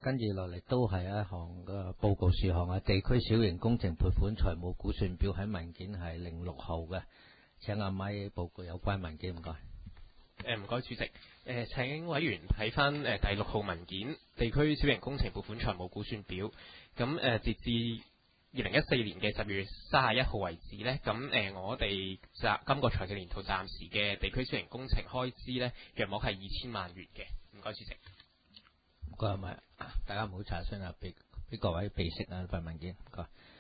跟住落嚟都係一項嘅報告事項啊，地區小型工程撥款財務估算表喺文件係06號嘅，請阿咪報告有關文件，唔該。 唔該，主席。請委員睇翻第6號文件，地區小型工程撥款財務估算表。咁截至2014年嘅10月31號為止咧，咁我哋今個財政年度暫時嘅地區小型工程開支咧，約莫係2000萬元嘅。唔該，主席。 唔該，咪大家唔好查詢啊，俾各位備悉啊份文件。唔該。